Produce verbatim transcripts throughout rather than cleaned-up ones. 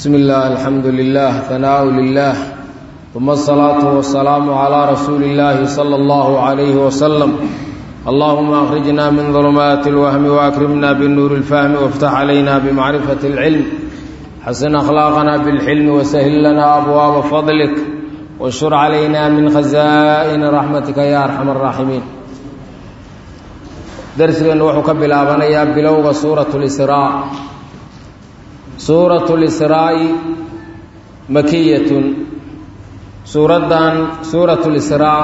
بسم الله الحمد لله ثناء لله ثم الصلاة والسلام على رسول الله صلى الله عليه وسلم. اللهم أخرجنا من ظلمات الوهم وأكرمنا بالنور الفهم وافتح علينا بمعرفة العلم، حسن أخلاقنا بالحلم وسهل لنا أبواب فضلك وانشر علينا من خزائن رحمتك يا أرحم الراحمين. درسنا وحو كبلابنا يا بلوغ سورة الإسراء. سورة الإسراء مكية. سورة سورة الإسراء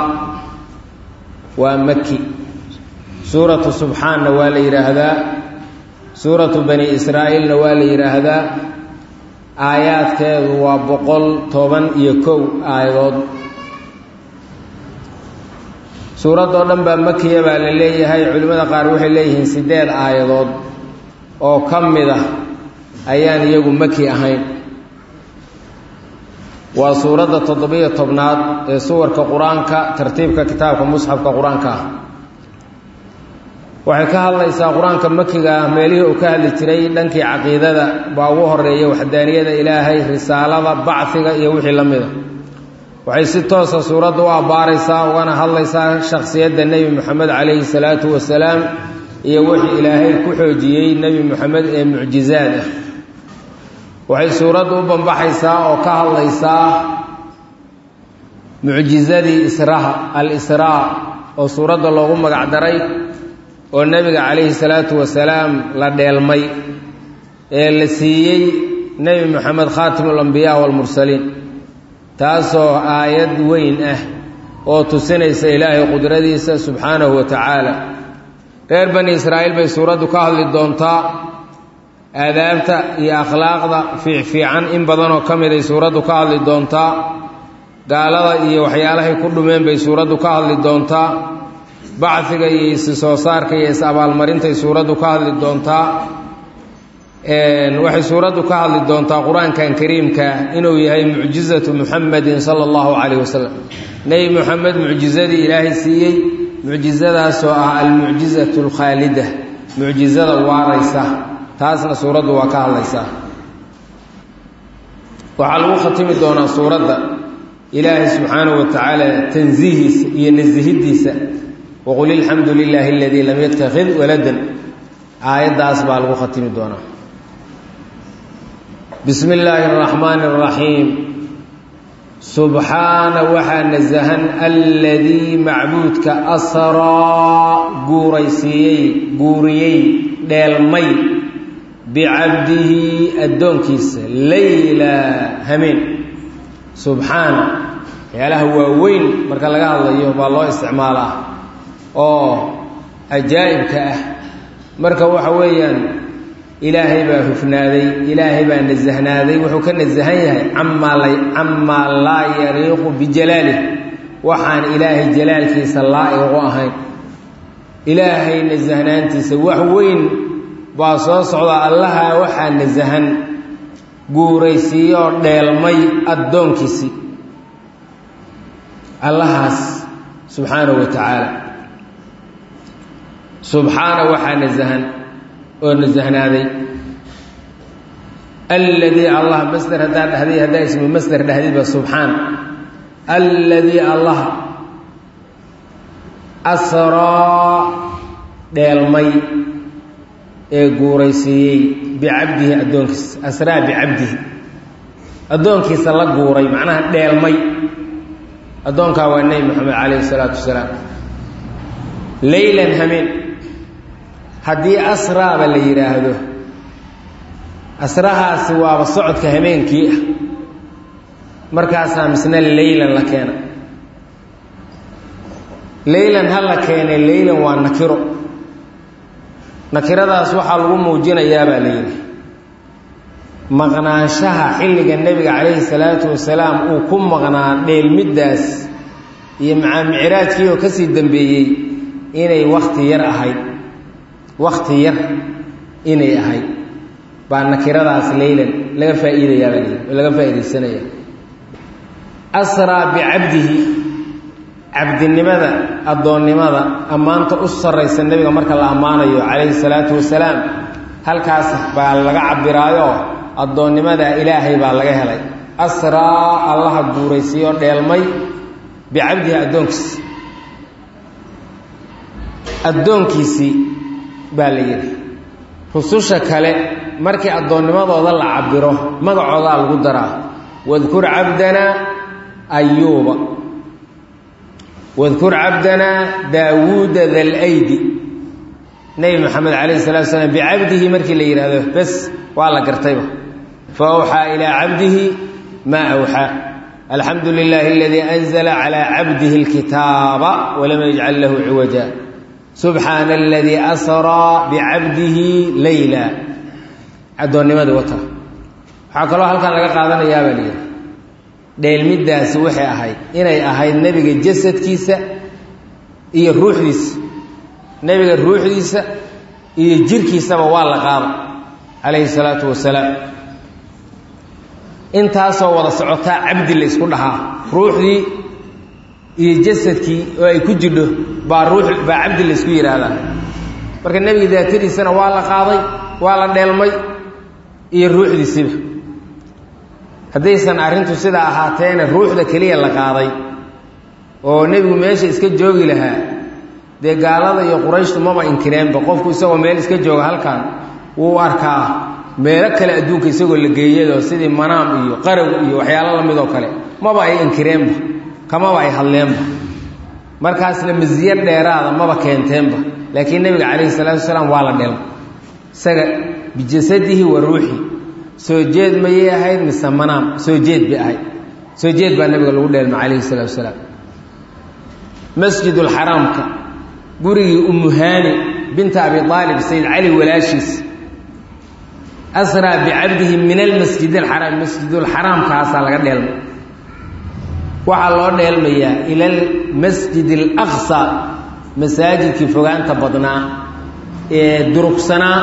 ومكي. سورة سبحان والي هذا، سورة بني إسرائيل والي هذا، آيات كذا وبقول طبعا يكو آيات. سورة دولنبا مكية بالليل هاي علماء قالوا إليهن سداد آيات أو كمدة أيان يجو مكي أهين. وسورة تطبيق طبنات سور كقرآن كترتيب ككتاب كمصحف كقرآن كه. وحكى الله إسا قرآن كمكي مليه وكهل تري لنك عقيدة باوه الرئي وحدانية إلهي رسالة بعثة يوحي لمده. وحيث توصى سورة دعاء بارسة وانا الله إسا شخصية النبي محمد عليه الصلاة والسلام يوحي إلهي كحوجي النبي محمد معجزاته. وحي سورة أبن بحيسا وكهل إسا معجزة إسراء الإسراء وسورة اللهم قعدري والنبي عليه الصلاة والسلام لدى المي اللي سيئي نبي محمد خاتم الأنبياء والمرسلين تاسو آيات وين أه وتسنيس إلهي قدرتيس سبحانه وتعالى. غير بني إسرائيل بي سورة كهل الدونتا آدابتا يا أخلاق في في عن إن بدنوا كمل سورة كهل الدونتا قال يا وحياله كل من بي سورة كهل الدونتا بعثك يسوع صار كيس أبال مرنتي سورة كهل الدونتا إن وحي سورة كهل الدونتا قرآن كان كريم كإنه هي معجزة محمد صلى الله عليه وسلم. نبي محمد معجزة إلهي سيئ معجزة سواء المعجزة الخالدة معجزة الوارثة تاسنا سورة وكهل ليس. وعلى ختم الدونا سورة إلهي سبحانه وتعالى تنزيه ينزه الديس وقل الحمد لله الذي لم يتخذ ولدا. آيات داس بالغ ختم الدونا. بسم الله الرحمن الرحيم. سبحان وحن الزهن الذي معبودك أسرى قوريسي قوريي دالمي بعبده الدونكيس ليلى همين. سبحان يا له هو وين مركا لغا الله يوم الله استعماله oo ajaa'ib ka ah marka waxa weeyaan ilaahay baa hufnaaday ilaahay baa nazahnaaday wuxuu ka nazahan yahay amma la amma la yariqu bi jalalihi waxaan ilaahay jalaalkiisa laa'iqo ahayn. ilaahay nazahnaantiisa wax weyn baa soo socda allaha waxa nazahan guuraysiyo dheelmay adoonkiisi allahaas subhanahu wa ta'ala. سبحانه وحان الزهن ونزهنا ذي الذي الله مصدر هذا هذه هذا اسم مصدر هذه سبحان الذي الله أسرى دالمي غوريسي بعبده أدونكس أسرى بعبده أدونكس الله غوري معناها دالمي أدونك هو النبي محمد عليه الصلاة والسلام ليلا همين haddii asraaba la yiraahdo asrahaasi waa socodka habeenkii ah markaas misna leeylan la keena leeylan hal la keenay leeylan waa nakiro nakiradaas waxa lagu muujinayaa baa leeyahay maqnaanshaha xilliga nabiga calayhi salaatu wasalaam uu ku maqnaa dheelmidaas iyo macaa micraajkii oo ka sii dambeeyay inay waqti yar ahayd وقت ير إني أهي بعد نكرة ليلا لا فائدة يا بني ولا فائدة السنة أسرى بعبده عبد النمذا الضون النمذا أما أنت أسر رئيس النبي ومرك الله أمانه عليه الصلاة والسلام هل كاس بالغ عبرايو addoonnimada ilaahay baa laga helay asraa allaha guuraysiiyo dheelmay bicabdihi addoonkiisi addoonkiisii baa la yidhi rususha kale markii addoonnimadooda la cabiro magacoodaa lagu daraa wadkur cabdanaa ayuuba wadkur cabdanaa daawuuda dalaydi nebi moxamed calayhi salatu salaam bicabdihi markii la yidhaahdo bes waa la gartayba fa awxaa ilaa cabdihi maa awxaa alxamdu lilaahi aladii anzala calaa cabdihi alkitaaba walam yajcal lahu ciwaja subxaana aladii asraa bicabdihi leyla addoonnimadii wata waxaa kaloo halkan laga qaadanayaa baa layidhi dheelmiddaasi waxay ahayd inay ahayd nebiga jasadkiisa iyo ruuxdiisa nebiga ruuxdiisa iyo jirkiisaba waa la qaada calayhi salaatu wasalaam intaasoo wada socotaa cabdi la isku dhahaa ruuxdii iyo jasadkii oo ay ku jidho baa ruux baa cabdi la isku yidhaahdaa marka nebiga daatadiisana waa la qaaday waa la dheelmay iyo ruuxdiisiba haddaysan arrintu sidaa ahaateena ruuxda keliya la qaaday oo nebigu meesha iska joogi lahaa dee gaalada iyo qurayshtu maba inkireenba qofku isagoo meel iska jooga halkan wuu arkaa meelo kale adduunka isagoo la geeyadoo sidii manaam iyo qarow iyo waxyaalo la midoo kale maba ay inkireenba kamaba ay hadleenba markaasna masiye dheeraada maba keenteenba laakiin nebiga calayhi salaatu wasalaam waa la dheelmay isaga bijasadihi wa ruuxi soo jeed mayay ahayd mise manaam soo jeed bay ahayd soo jeed baa nebiga lagu dheelmay calayhi salaatu wasalaam masjidulxaraamka gurigii umuhaani binta abi aalib sayd cali walaashiis asraa bicabdihi min almasjid alxaraam masjidulxaraamkaasaa laga dheelmay waxaa loo dheelmayaa ila almasjid alaqsa masaajidkii fogaanta badnaa ee durugsanaa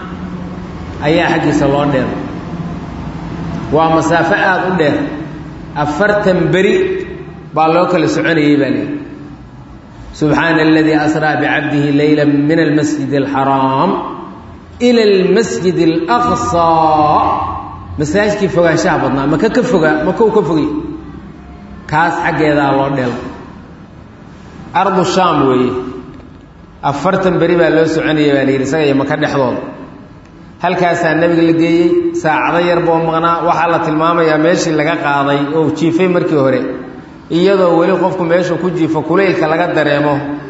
ayaa xaggiisa loo dheelmay waa masaafo aada u dheer afartan beri baa loo kala soconayay baa leehi subxaana aladii asraa bicabdihi leyla min almasjid alxaraam ila almasjid alaqsaa masaajidkii fogaanshaha badnaa maka ka fogaa makou ka fogay kaas xaggeedaa loo dheelmay ardu shaam weeye afartan beri baa loo soconayay baa layidhi isaga iyo maka dhexdooda halkaasaa nebiga la geeyey saacado yar boo maqnaa waxaa la tilmaamayaa meeshii laga qaaday oo jiifay markii hore iyadoo weli qofku meeshu ku jiifo kulaylka laga dareemo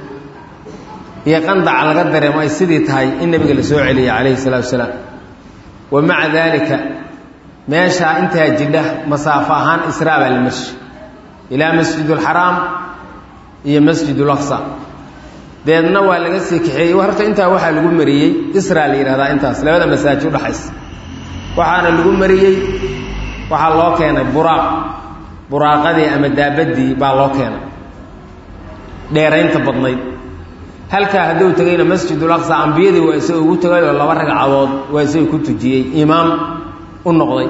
iyo qandaca laga dareemo ay sidii tahay in nebiga la soo celiyay calayhi salaatu wasalaam wa maca daalika meeshaa intaa jidha masaafo ahaan israa baa la marshi ilaa masjidulxaraam iyo masjidulaqsa deedna waa laga sii kaxeeyey horta intaa waxaa lagu mariyey israa la yidhahdaa intaas labada masaajid udhaxaysa waxaana lagu mariyey waxaa loo keenay buraaq buraaqadii ama daabadii baa loo keenay dheeraynta badnayd halkaa hadduu tegayna masjidulaqsa ambiyadii waa isagoo ugu tegay oo laba ragcadood waa isagoo ku tujiyey imaam u noqday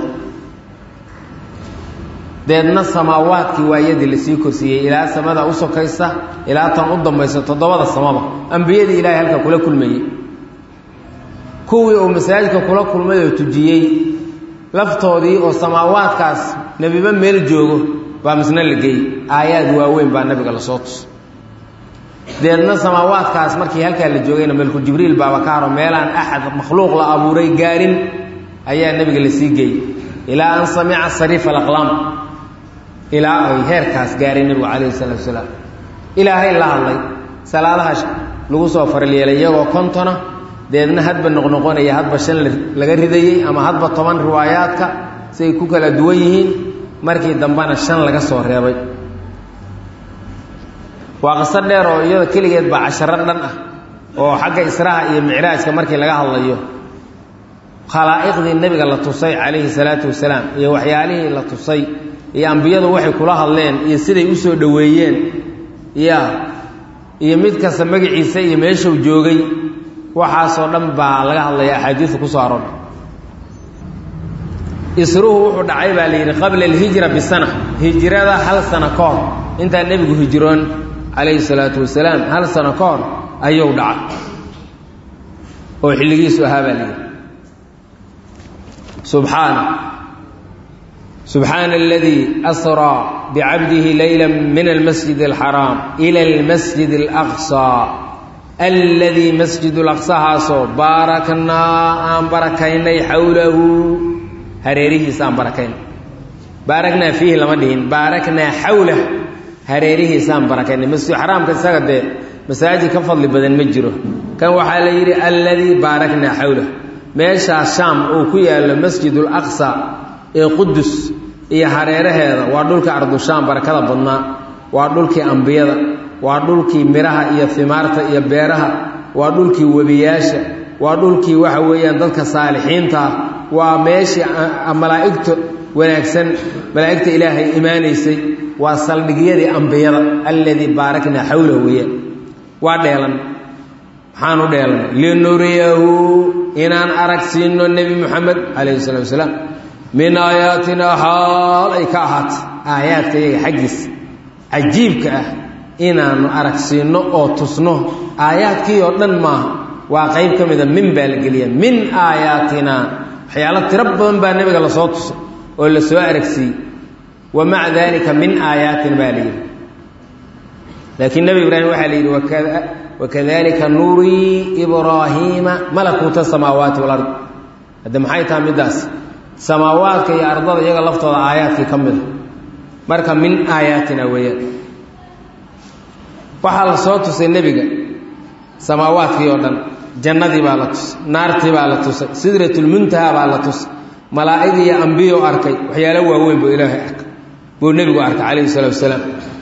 deedna samaawaadkii waa iyadii lasii korsiiyey ilaa samada u sokaysa ilaa tan u dambaysa toddobada samaba ambiyadii ilaahay halka kula kulmayey kuwii uu masaajidka kula kulmay oo tujiyey laftoodii oo samaawaadkaas nebiba meel joogo baa misna la geeyey aayaad waaweyn baa nabiga la soo tus deedna samaawaadkaas markii halkaa la joogayna malku jibriil baaba ka haro meelaan axad makhluuq la abuuray gaarin ayaa nebiga la sii geeyey ilaa an samica sariif alaqlaam ilaa ay heerkaas gaaray nebigu calayhi salaatu wasalaam ilaahay la hadlay salaadaha lagu soo faral yeelay iyagoo kontona deedna hadba noqnoqonaya hadba shan laga ridayey ama hadba toban riwaayaadka siay ku kala duwan yihiin markii dambena shan laga soo reebay waa qiso dheer oo iyada keligeed baa casharo dhan ah oo xagga israha iyo micraajka markii laga hadlayo khalaa'iqdii nebiga la tusay calayhi salaatu wasalaam iyo waxyaalihii la tusay iyo ambiyadu waxay kula hadleen iyo siday u soo dhoweeyeen ya iyo mid kasta magaciisa iyo meeshuu joogay waxaasoo dhan baa laga hadlaya axaadiista ku soo aroortay isruhu wuxuu dhacay baa la yidhi qabla alhijra bisana hijrada hal sano ka hor intaa nebigu hijroon calayhi salaatu wasalaam hal sano ka hor ayuu dhacay oo xilligiisu ahaa baa la yidhi subxaana subxaana aladii asraa bicabdihi layla min almasjid alxaraam ila almasjid alaqsaa alladii masjid alaqsahaasoo baaraknaa aan barakaynay xawlahu hareerihiisa aan barakaynay baaraknaa fiihi lama dhihin baaraknaa xawlah hareerihiisaan barakaynay masjid xaraamka isaga dee masaajid ka fadli badan ma jiro kan waxaa la yidhi alladii baaraknaa xawlah meeshaa shaam uu ku yaallo masjidul aqsa ee qudus iyo hareeraheeda waa dhulka ardushaam barakada badnaa waa dhulkii ambiyada waa dhulkii midhaha iyo fimaarta iyo beeraha waa dhulkii webiyaasha waa dhulkii waxa weeyaan dadka saalixiinta ah waa meeshii malaa'igta wanaagsan malaa'igta ilaahay imaanaysay waa saldhigyadii ambiyada alladii baaraknaa xawlahu weeyaan waa dheelan maxaan u dheelan linuriyahu inaan arag siino nebi moxamed calayhi salatu wasalaam min aayaatinaa xaal ay ka ahaatay aayaadka iyaga xaggiisa cajiibka ah inaanu arag siino oo tusno aayaadkii oo dhan maaha waa qayb ka mida min baa la geliya min aayaatinaa waxyaalo tiro badan baa nebiga lasoo tusay oo la soo aragsiiyey wa maca daalika min aayaatina baa la yidhi laakiin nebi ibraahim waxaa la yidhi wakadalika nurii ibraahiima malakuuta samaawaati walard hadde maxay tahay middaas samaawaadka iyo ardada iyaga laftooda aayaadkii ka mida marka min aayaatina weeyaan waxaa la soo tusay nebiga samaawaadkii oo dhan jannadii baa la tusay naartii baa la tusay sidratulmuntaha baa la tusay malaa'ig iyo ambiyo arkay waxyaalo waaweyn buu ilaahay arkay buu nebigu arkay calayhi salaatu wasalaam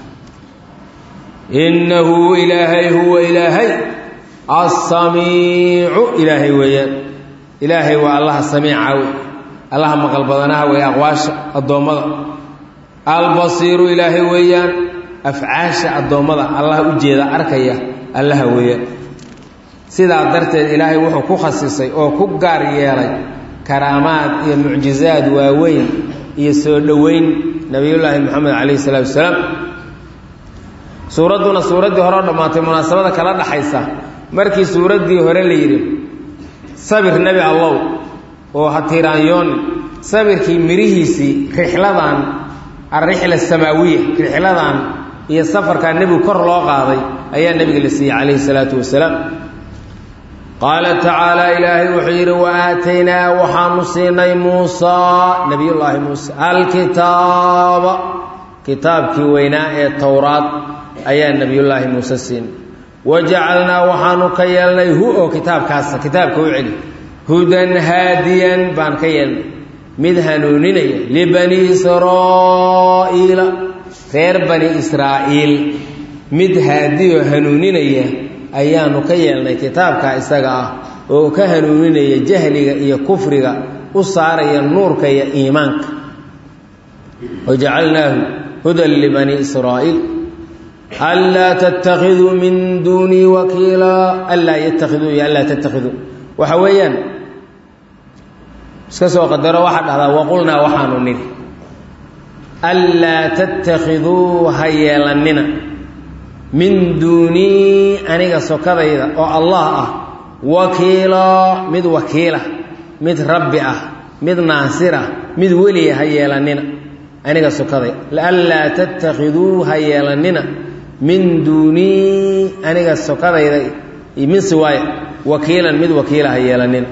innahu ilaahay huwa ilaahay assamiicu ilaahay weeyaan ilaahay waa allaha samiica wey allaha maqal badanaha weeye aqwaasha addoommada albasiiru ilaahay weeyaan afcaasha addoommada allah u jeeda arkaya allaha weeyaan sidaa darteed ilaahay wuxuu ku khasisay oo ku gaar yeelay karaamaad iyo mucjizaad waaweyn iyo soo dhoweyn nebiyullaahi moxamed calayhi salaatu wasalaam suuradduna suuraddii hore oo dhammaatay munaasabada kala dhaxaysa markii suuraddii hore la yidhi sabir nebi allow oo ha tiiraanyoonin sabirkii mirihiisii rixladan alrixla asamaawiya rixladan iyo safarkaa nebigu kor loo qaaday ayaa nebiga la siiyey calayhi salaatu wasalaam qaala tacaala ilaahay wuxuu yidhi wa aataynaa waxaanu siinay muusaa nebiyullaahi muuse alkitaaba kitaabkii weynaa ee towraad ayaa nebiyullaahi muuse siinay wajacalnaa waxaanu ka yeelnay hu oo kitaabkaasa kitaabka u celi hudan haadiyan baan ka yeelnay mid hanuuninaya libani israa'iila reer bani israa'iil mid haadiyoo hanuuninaya ayaanu ka yeelnay kitaabka isaga ah oo ka hanuuninaya jahliga iyo kufriga u saaraya nuurka iyo iimaanka wajacalnaahu hudan libani israa'iil anlaa tattakhiduu min duunii wakiila anlaa yattakhiduu iyo anlaa tattakhiduu waxa weeyaan iska soo qadaro waxaa dhahdaa waqulnaa waxaanu nidhi anlaa tattakhiduu ha yeelannina min duunii aniga sokadayda oo allah ah wakiila mid wakiila mid rabbi ah mid naasir ah mid weliya ha yeelannina aniga sokaday anlaa tattakhiduu ha yeelannina min duunii aniga sokadayda min siwaaya wakiilan mid wakiila ha yeelannina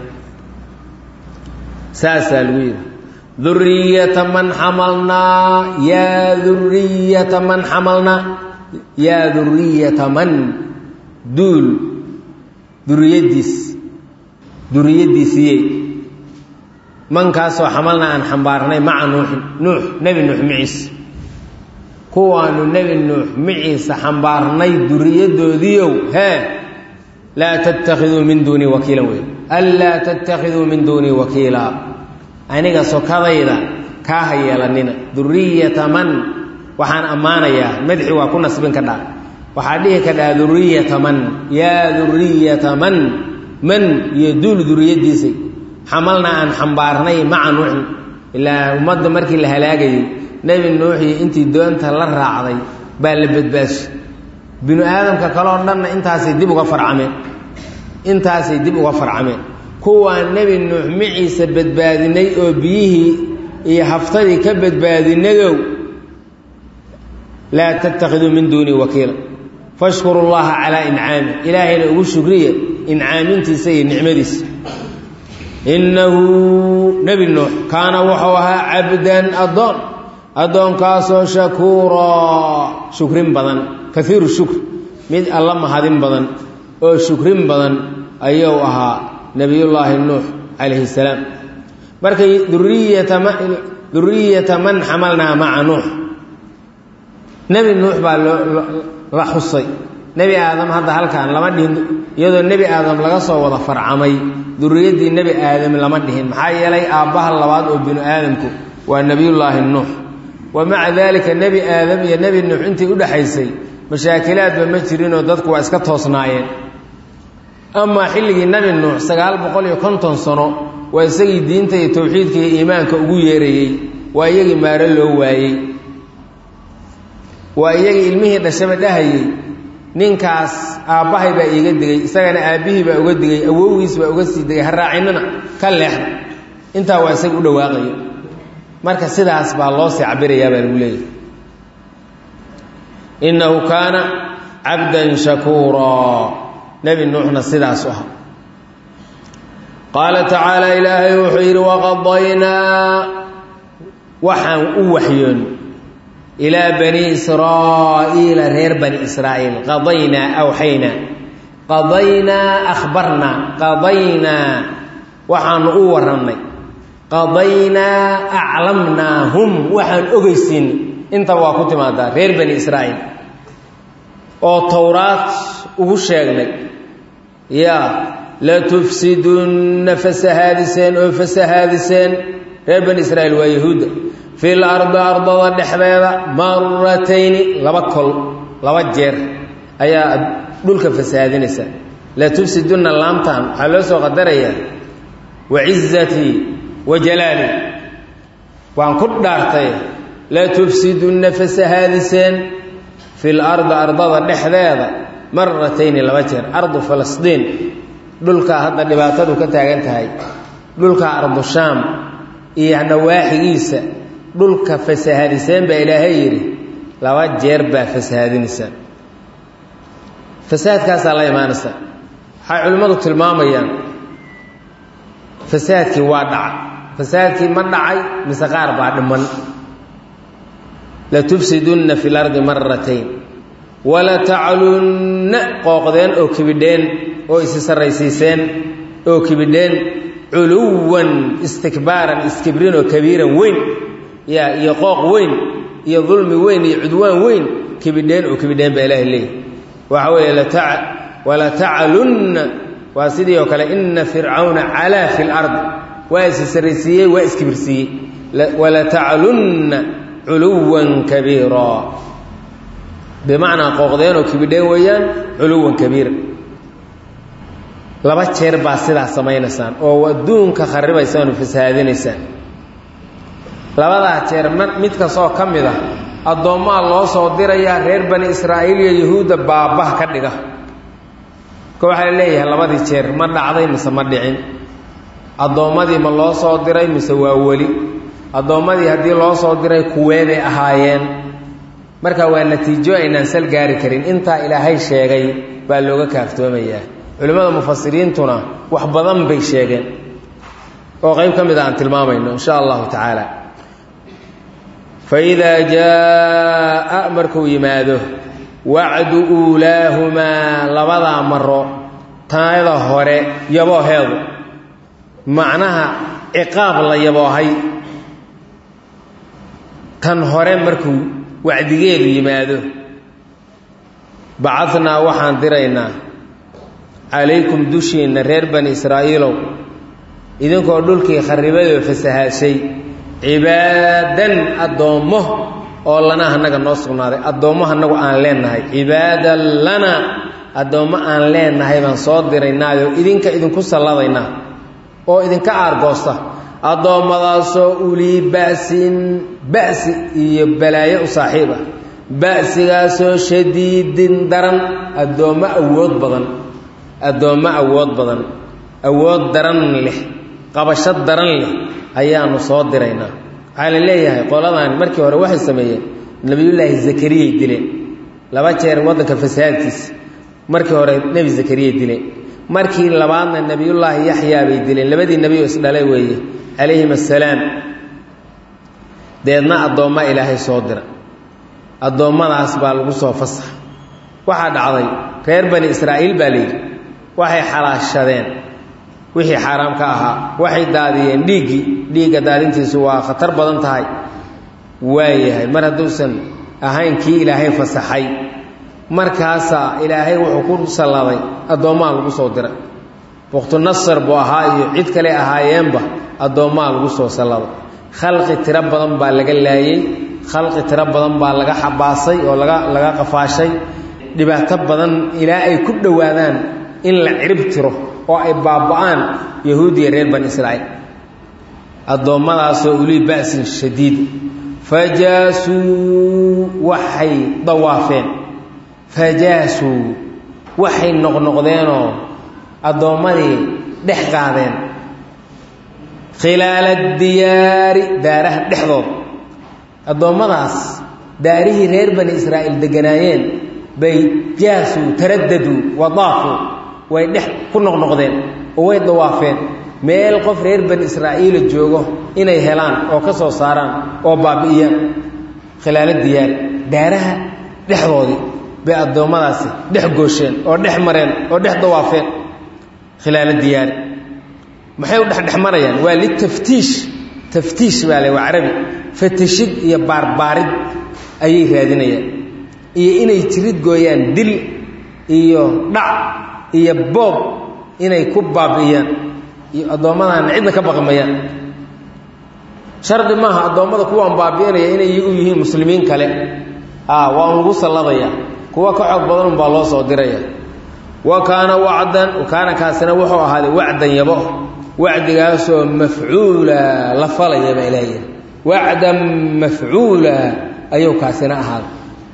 saasaa lagu yidhi duriyata man xamalnaa yaa duriyata man xamalnaa yaa duriyata man duul duriyaddiis duriyaddiisiiye mankaasoo xamalnaa aan xambaarnay maca nuuxin nuux nebi nuux maciisa kuwaanu nebi nuux maciisa xambaarnay duriyaddoodiiow hee laa tattakhiduu min duunii wakiilan wey anlaa tattakhiduu min duunii wakiila aniga sokadayda kaa ha yeelannina duriyata man waxaan ammaanayaa madxi waa ku nasbin ka dhaa waxaa dhihi ka dhaha duriyata man yaa duriyata man man iyo duul duriyaddiisay xamalnaa aan xambaarnay maca nuuxin ilaa ummadda markii la halaagayey nebi nuuxiyo intii doonta la raacday baa la badbaashay binu aadamka kaloo dhanna intaasay dib uga farcameen intaasay dib uga farcameen kuwa nebi nuux miciisa badbaadinay oo biyihii iyo haftadii ka badbaadinayow laa tattakhiduu min duuni wakiila fashkuru llaha calaa incaami ilaahayna ugu shukriya incaamintiisa iyo nicmadiisa innahu nebi nuux kaana wuxuu ahaa cabdan addoon addoonkaasoo shakuuraa shukrin badan kaiiru shukr mid alla mahadin badan oo shukrin badan ayuu ahaa nebiyullaahi nuux calayhi salaam markay duriyata man xamalnaa maca nuux nebi nuux baa la xusay nebi aadam hadda halkaan lama dhihin iyadoo nebi aadam laga soo wada farcamay duriyaddii nebi aadam lama dhihin maxaa yeelay aabbaha labaad oo binu aadamku waa nebiyullaahi nuux wa maca daalika nebi aadam iyo nebi nuux intii u dhexaysay mashaakilaadba ma jirinoo dadku waa iska toosnaayeen amaa xilligii nebi nuux sagaal boqol iyo konton sano waa isagii diinta iyo towxiidka iyo iimaanka ugu yeerayey waa iyagii maaro loo waayey waa iyagii ilmihii dhashaba dhahayey ninkaas aabbahay baa iiga digay isagana aabbihii baa uga digay awowgiis baa uga sii digay ha raacinana ka leexda intaa waa isaga u dhawaaqaya marka sidaas baa loo sii cabirayaa baa lagu leeyahay innahu kaana cabdan shakuuraa nebi nuuxna sidaas u ahaa qaala tacaala ilaahay wuxuu yidhi waqadaynaa waxaan u waxyoon ilaa bani israa'iila reer bani israa'iil qadaynaa awxaynaa qadaynaa akhbarnaa qadaynaa waxaanu u warrannay qadaynaa aclamnaahum waxaan ogeysiin intaba waa ku timaadaa reer bani israa'iil oo towraad ugu sheegnay yaa latufsidunna fasahaadiseen oo fasahaadiseen reer bani israa'iil waa yahuudda fil ardi ardada dhexdeeda maratayni laba kol laba jeer ayaa dhulka fasahaadinaysa latufsidunna laamtaan waxaa loo soo qadarayaa wacizatii wa jalaali waan ku dhaartay latufsidunna fasahaadiseen fil ardi ardada dhexdeeda maratayni laba jeer ardu falastiin dhulkaa hadda dhibaatadu ka taagan tahay dhulka ardu shaam iyo nawaaxigiisa dhulka fasahaadiseen baa ilaahay yidhi laba jeer baa fasahaadinaysaan fasaadkaasaa la imaanaysaa waxay culimmadu tilmaamayaan fasaadkii waa dhacay fasaadkii ma dhacay mise qaar baa dhiman latufsidunna fi lardi maratayn walataclunna qooqdeen oo kibidheen oo isi sarraysiiseen oo kibidheen culuwan istikbaaran iskibrin oo kabiiran weyn yaa iyo qooq weyn iyo dulmi weyn iyo cudwaan weyn kibidheen oo kibidheen baa ilaahay leeyahy waxa weeye walataclunna waa sidii oo kale ina fircawna calaa fi lardi waa isi sarraysiiyey waa iskibirsiiyey walataclunna culuwan kabiira bimacnaa qooqdeen oo kibidheen weeyaan culuwan kabiira laba jeer baa sidaas samaynaysaan oo adduunka kharibaysaan oo fasahaadinaysaan labadaa jeer mid kastoo ka mid ah addoommaa loo soo dirayaa reer bani israa'iil iyo yahuudda baabah ka dhiga ka waxaa la leeyahay labadii jeer ma dhacday mise ma dhicin addoommadii ma loo soo diray mise waa weli addoommadii haddii loo soo diray kuweebay ahaayeen marka waa natiijo aynaan sal gaari karin intaa ilaahay sheegay baa looga kaaftoomayaa culimmada mufasiriintuna wax badan bay sheegeen oo qayb ka mid a aan tilmaamayno in sha allahu tacaala faidaa jaa'a markuu yimaado wacdu uulaahumaa labadaa maro taada hore yabooheedu macnaha ciqaab la yaboohay tan hore markuu wacdigeedu yimaado bacadnaa waxaan diraynaa calaykum dushiinna reer bani israa'iilow idinkoo dhulkii kharribadoo fasahaashay cibaadan addoommo oo lana annaga noo sugnaaday addoommo annagu aan leennahay cibaadan lana addoommo aan leennahay baan soo diraynaayoo idinka idinku salladaynaa oo idinka aargoosta addoommadaasoo ulii ba'sin ba'si iyo balaayo u saaxiib ah ba'sigaasoo shadiidin daran addoommo awood badan addoommo awood badan awood daran leh qabasho daran leh ayaanu soo diraynaa waxaa la leeyahay qoladan markii hore waxay sameeyeen nebiyullaahi zakariyay dileen laba jeer waddanka fasaadkiisa markii hore nebi zakariyay dileen markii labaadna nebiyullaahi yaxyaa bay dileen labadii nebi oo isdhalay weeye calayhim assalaam deedna addoomma ilaahay soo dira addoommadaas baa lagu soo fasax waxaa dhacday reer bani israa'iil baa layidhi waxay xalaashadeen wixii xaaraam ka ahaa waxay daadiyeen dhiiggii dhiigga daadintiisu waa khatar badan tahay waayahay mar hadduusan ahayn kii ilaahay fasaxay markaasaa ilaahay wuxuu ku salladay addoommaha lagu soo diray bukhtunasar buu ahaa iyo cid kale ahaayeenba addoommaha lagu soo salladay khalqi tiro badan baa laga laayey khalqi tiro badan baa laga xabaasay oo laga laga qafaashay dhibaato badan ilaa ay ku dhowaadaan in la cirib tiro oo ay baaba'aan yahuudiya reer bani israa'iil addoommadaasoo ulii ba'sin shadiid fajaasuu waxay dawaafeen fajaasuu waxay noqnoqdeenoo addoommadii dhex qaadeen khilaala diyaari daaraha dhexdood addoommadaas daarihii reer bani israa'iil deganaayeen bay jaasuu taradaduu wadaafuu way dhex ku noqnoqdeen oo way dawaafeen meel qof reer bani israa'iila joogo inay helaan oo ka soo saaraan oo baabi'iyaan khilaala diyaari daaraha dhexdoodii bay addoommadaasi dhex goosheen oo dhex mareen oo dhex dawaafeen khilaala diyaari maxay u dhexdhex marayaan waa litaftiish taftiish baa le waa carabi fatashid iyo baarbaarid ayay raadinayaan iyo inay jirid gooyaan dil iyo dhac iyo boob inay ku baabi'iyaan iyo addoommadana cidna ka baqmayaan shardi maaha addoommada kuwaan baabi'inaya inay iyagu yihiin muslimiin kale ah waa lagu salladaya kuwa ka xoog badan unbaa loo soo diraya wa kaana wacdan kaana kaasina wuxuu ahaaday wacdan yabo wacdigaasoo mafcuula la falaya baa ilaahay wacdan mafcuula ayuu kaasina ahaaday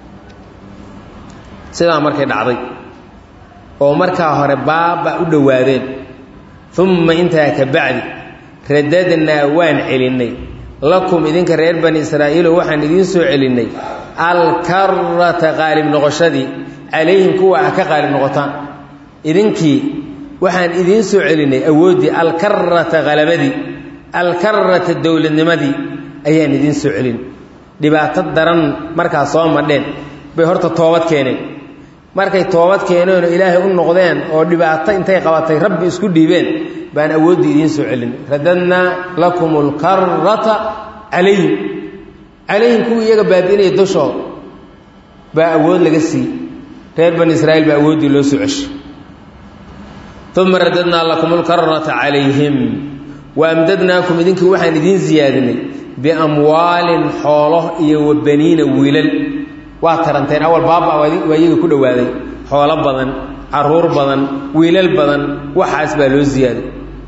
sidaa markay dhacday oo markaa hore baaba u dhowaadeen uma intaa ka bacdi radadnaa waan celinnay lakum idinka reer bani israa'iilo waxaan idiin soo celinnay alkarata qaalib noqoshadii calayhim kuwa ah ka qaalib noqotaan idinkii waxaan idiin soo celinnay awooddii alkarata halabadii alkarata dowladnimadii ayaan idiin soo celin dhibaato daran markaa soo madheen bay horta toobad keeneen markay toobad keeneen oo ilaahay u noqdeen oo dhibaato intay qabatay rabbi isku dhiibeen baan awooddii idiin soo celin radadnaa lakum alkarata calayhim calayhim kuwii iyaga baabi'inaya dushood baa awood laga siiyey reer bani israa'iil baa awooddii loo soo ceshay uma radadnaa lakum alkarata calayhim wa amdadnaakum idinkii waxaan idiin siyaadinay biamwaalin xoolo iyo wa baniina wiilal waa taranteen awal baaba waa iyaga ku dhowaaday xoolo badan caruur badan wiilal badan waxaas baa loo ziyaaday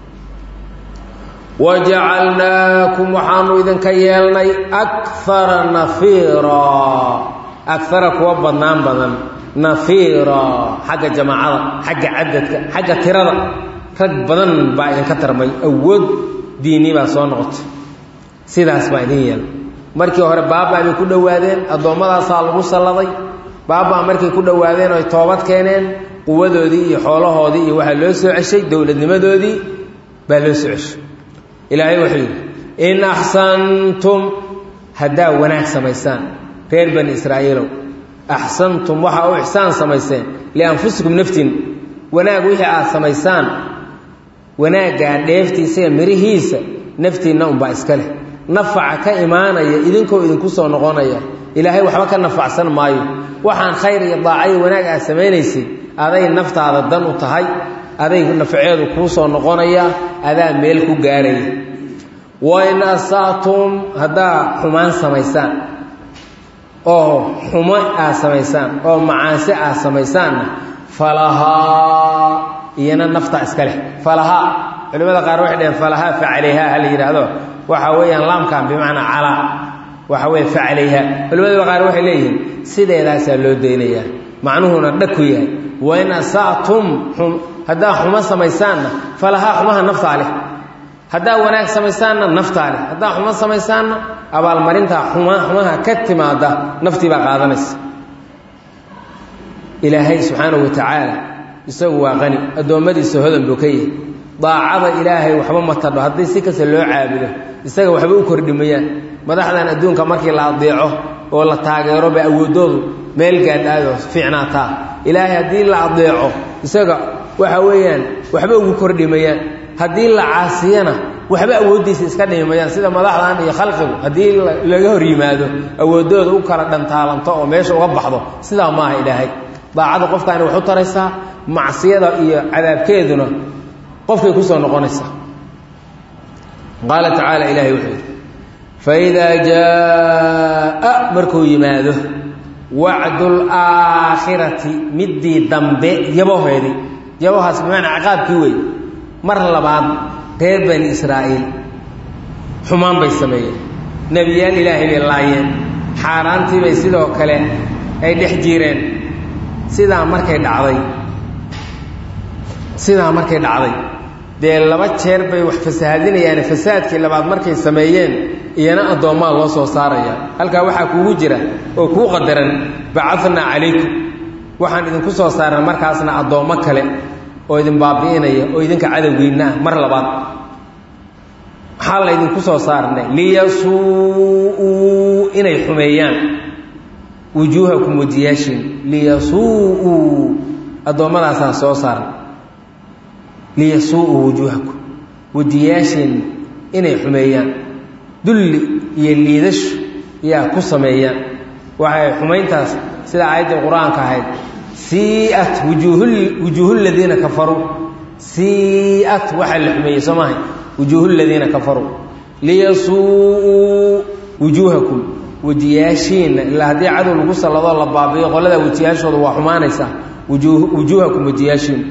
wajacalnaakum waxaanu idinka yeelnay akara nafiira akara kuwa badnaan badan nafiira xagga jamaacada xagga cadadka xagga tirada rag badan baa idinka tarmay awood diini baa soo noqotay sidaas baa idin yeelay markii hore baabaa bay ku dhowaadeen addoommadaasa lagu salladay baabaa markay ku dhowaadeen oy toobad keeneen quwadoodii iyo xoolahoodii iyo waxaa loo soo ceshay dowladnimadoodii baa loo soo ceshay ilaahay wuxuu yidhi in axsantum haddaa wanaag samaysaan reer bani israa'iilow axsantum waxaa u ixsaan samayseen lianfusikum naftiin wanaag wixii aad samaysaan wanaaggaa dheeftiisa iyo mirihiisa naftiinna unbaa iska leh nafaca ka imaanaya idinkoo idinku soo noqonaya ilaahay waxba ka nafacsan maayo waxaan khayr iyo daacayo wanaag aad samaynaysay aday naftaada dan u tahay aday nafaceedu kuu soo noqonaya adaa meel ku gaaraya wain asa'tum haddaa xumaan samaysaan oo xumo aad samaysaan oo macaasi aad samaysaanna falahaa iyana naftaa iska leh falahaa culimada qaar waxay dhaheen falahaa fa calayha ha la yidhaahdo waxa weeyaan laamkan bimacnaa calaa waxa weeye fa calayha culimada qaar waxay leeyihiin sideedaasaa loo daynayaa macnuhuna dhakuyahay wa in asa'tum hadaa xuma samaysaana falaha xumaha nafta leh hadaa wanaag samaysaana nafta leh hadaa xuma samaysaana abaal marinta xuma xumaha ka timaada nafti ba qaadanaysa ilaahay subhanahu wa ta'ala isagu waa qani adoomadiisa hodan buu ka yahay daacada ilaahay waxba ma tadho hadii si kasta loo caabudo isaga waxba u kordhimayaan madaxdan adduunka markii la adeeco oo la taageero ba awoodoodu meel gaadhaado fiicnaata ilaahay hadii la adeeco isaga waxa weeyaan waxba ugu kordhimayaan hadii la caasiyana waxba awoodiisa iska dhimayaan sida madaxdan iyo khalqigu hadii laga hor yimaado awoodoodu u kala dhantaalanto oo meesha uga baxdo sida ma aha ilaahay daacada qofkaan wuxuu taraysaa macsiyada iyo cadaabkeeduna qofkay ku soo noqonaysa qaala tacaala ilaahay wuxuu fa idaa jaa markuu yimaado wacdul aakhirati midii dambe yaboheedii yabohaas bimaanaa ciqaabkii wey mar labaad reer bani israa'iil xumaan bay sameeyeen nebiyaal ilaahay bay laayeen xaaraantii bay sidoo kale ay dhex jireen sidaa markay dhacday sidaa markay dhacday dee laba jeer bay wax fasahaadinayaan fasaadkii labaad markay sameeyeen iyana addoomaa loo soo saaraya halkaa waxaa kuugu jira oo kuu qadaran bacadnaa calaykum waxaan idinku soo saaran markaasna addoommo kale oo idin baabi'inaya oo idinka cadowgiinna ah mar labaad maxaa la idinku soo saarnay liyasuu'uu inay xumeeyaan wujuuhakum wajiyaashin liyasuu'uu addoommadaasaan soo saarnay liyasuu'uu wujuuhakum wajiyaashin inay xumeeyaan dulli iyo liidashu yaa ku sameeyaan waxay xumayntaas sida aayadda qur-aanka ahayd sii'at wujuuhul wujuuhul ladiina kafaruu sii'at waxa la xumeeyey soomahay wujuuhul ladiina kafaruu liyasuu'uu wujuuhakum wajiyaashiina ilaa haddii cadow lagu salladoo la baabiyo qolada wajiyaashooda waa xumaanaysaa wujuuhakum wajiyaashiina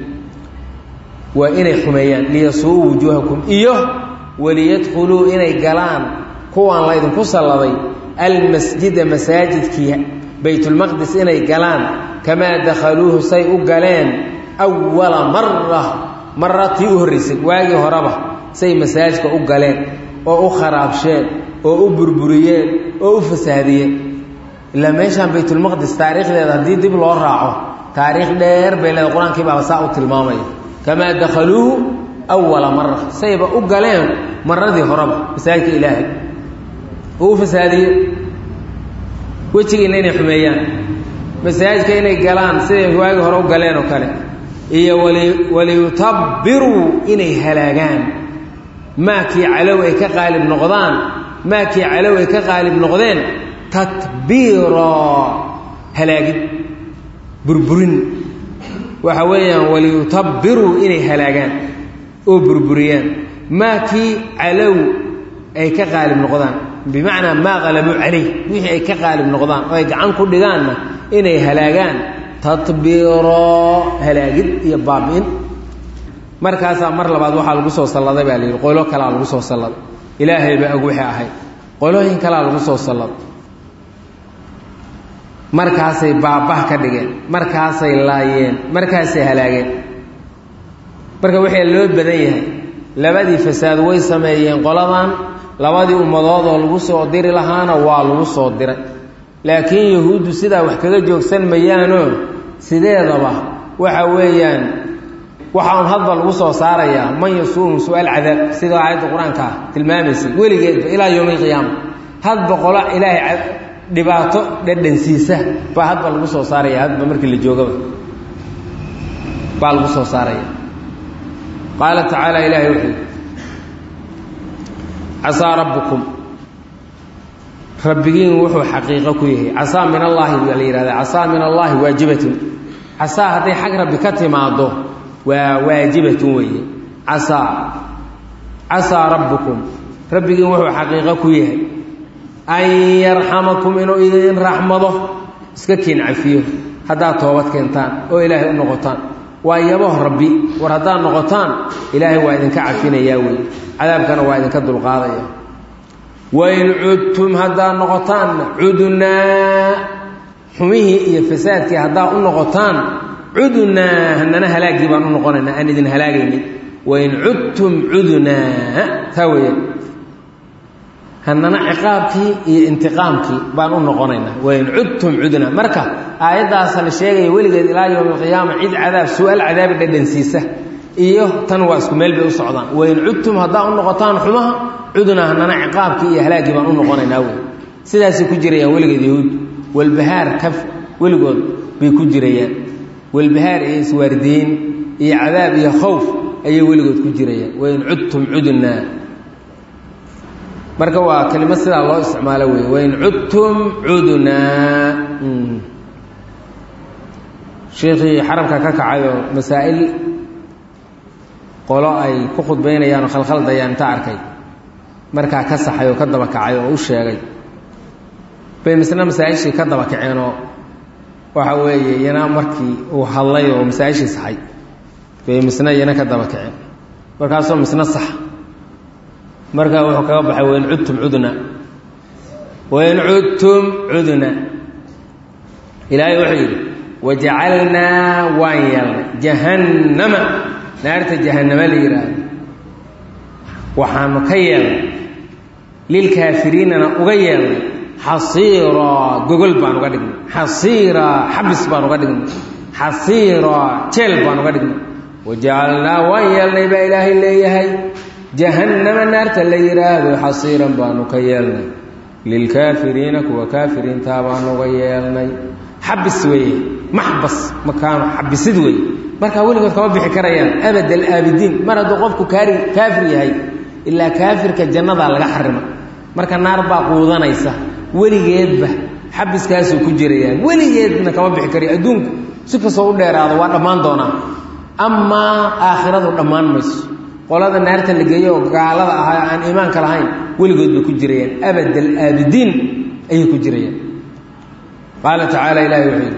waa inay xumeeyaan liyasuu'uu wujuuhakum iyo waliyadkhuluu inay galaan kuwaan la idinku salladay almasjida masaajidkii baytulmaqdis inay galaan kamaa dakhaluuhu say u galeen awala mara maratii u horraysay waagii horeba say masaajidka u galeen oo u kharaabsheen oo u burburiyeen oo u fasaadiyeen ilaa meeshaan baytulmaqdis taariikhdeeda haddii dib loo raaco taariikh dheer bay leeda qur-aankii baaba saa u tilmaamaya kamaa dakhaluuhu awala mara sayba u galeen maradii horeba masaajidka ilaahay oo u fasaadiyey wejigiina inay xumeeyaan masaajidka inay galaan siday waagii hore u galeen oo kale iyo waliyutabbiruu inay halaagaan maakii calow ay ka qaalib noqdaan maakii calow ay ka qaalib noqdeen tatbiira halaagid burburin waxa weeyaan waliyutabbiruu inay halaagaan oo burburiyaan maakii calow ay ka qaalib noqdaan bimacnaa maa qalabuu calayh wixii ay ka qaalib noqdaan oo ay gacan ku dhigaanna inay halaagaan tatbiiro halaagid iyo baabi'in markaasaa mar labaad waxaa lagu soo salladay baa la yidhi qolo kalaa lagu soo salladay ilaahay baa og wixii ahayd qolooyin kalaa lagu soo salladay markaasay baabah ka dhigeen markaasay laayeen markaasay halaageen marka waxaa loo badan yahay labadii fasaad way sameeyeen qoladan labadii ummadood oo lagu soo diri lahaana waa lagu soo diray laakiin yahuuddu sidaa wax kaga joogsan mayaanoo sideedaba waxa weeyaan waxaan hadba lagu soo saarayaa man yasuum su'aal cadaab sida aayadda qur-aanka tilmaamaysay weligeedba ilaa yowmi alqiyaama hadba qola ilaahay dhibaato dhadhansiisa baa hadba lagu soo saaraya hadba markii la joogaba baa lagu soo saaraya qaala tacaala ilaahay wuxuu casaa rabbukum rabbigiin wuxuu xaqiiqo ku yahay casaa min allaahi waa la yihahdaa casaa min allaahi waajibatun casaa hadday xag rabbi ka timaado waa waajibatun weeye casaa casaa rabbukum rabbigiin wuxuu xaqiiqo ku yahay an yarxamakum inuu idin raxmado iska kiin cafiyo haddaad toobad keentaan oo ilaahay u noqotaan waa yaboh rabbi war haddaad noqotaan ilaahay waa idinka cafinayaa wey cadaabkana waa idinka dulqaadaya wain cudtum haddaad noqotaanna cudnaa حميه إيه فساد كي هدا النقطان عدنا هننا هلاقي بان النقطنا أن إذن هلاقيني وإن عدتم عدنا ثويا هننا عقابك إيه انتقامك بان النقطنا وإن عدتم عدنا مركا آيات أصل الشيء ولقد إلى يوم القيامة عيد عذاب سؤال عذاب الدنسيسة إيه تنواس كمل بيوصعدان وإن عدتم هدا النقطان حمها عدنا هننا عقابك إيه هلاقي بان النقطنا أول سداسي كجريا ولقد يهود والبهار كف ولقد بيكجريا والبهار إيه سواردين إيه عذاب إيه خوف أي ولقد كجريا وإن عدتم عدنا مركوا كلمة سيدة الله استعماله وإن عدتم عدنا شيخي حرمك ككعيو مسائل قولا أي كخد بين يان خلخل ديان تعركي مركا كسحيو كدبا كعيو وشيغي بين مسنا مسائل شي كدبا كعينو waxa weeye yana markii uu hadlay oo masaayish saxay bay misna yana ka daba kacay markaas oo misna sax marka wuxuu kaga baxay weyn cudtum cudna weyn cudtum cudna ilaahay wuxuu yiri waja'alna wa'yal jahannama naarta jahannama liira waxaanu ka yeelay lil kaafiriina uga yeelay حصيرا جوجل بانو قدقنا حصيرا حبس بانو قدقنا حصيرا تل بانو قدقنا وجعلنا ويلنا بإله اللي هي جهنم النار تليرا حصيرا بانو كيلنا للكافرين وكافرين تابانو غيلنا حبس وي محبس مكان حبس دوي marka waligood kama bixi karayaan abad al-abidin maradu qofku kaari kaafir yahay illa kaafirka jannada laga xarimo marka naar baa quudanaysa weligeedba xabiskaas ku jirayaan weligeedna kama bixi kari adduunku si kasoo u dheeraado waa dhamaan doona amma aakhiradu dhamaan mayso qolada naarta la geeyo gaalada ah aan iimaan ka lahayn weligood ba ku jirayaan abadal abidin ay ku jirayaan qala ta'ala ilaahi wuxuu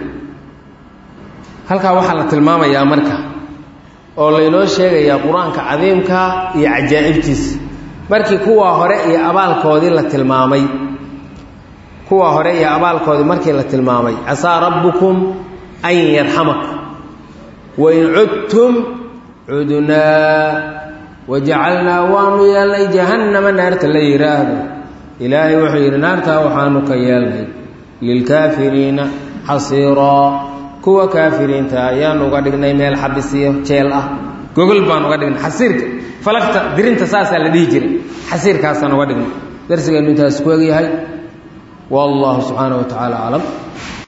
halka waxa la tilmaamayaa marka oo la inoo sheegaya quraanka cadiimka iyo ajaa'ibtiisa markii kuwa hore iyo abaalkoodii la tilmaamay kuwa hore iyo abaalkoodii markii la tilmaamay asaa rabbukum ay yarhamak wa in udtum udna waja'alna wa yalay jahannama naarta la yiraahdo ilaahi wuxuu yiri naarta waxaanu ka yeelnay lil kaafiriina hasira kuwa kaafiriinta ayaan uga dhignay meel xabisiyo jeel ah gogol baan uga dhignay xasiirka falaqta dirinta saasa la dhigi jiray xasiirkaas aan uga dhignay darsigeenu intaas ku eegyahay والله سبحانه وتعالى أعلم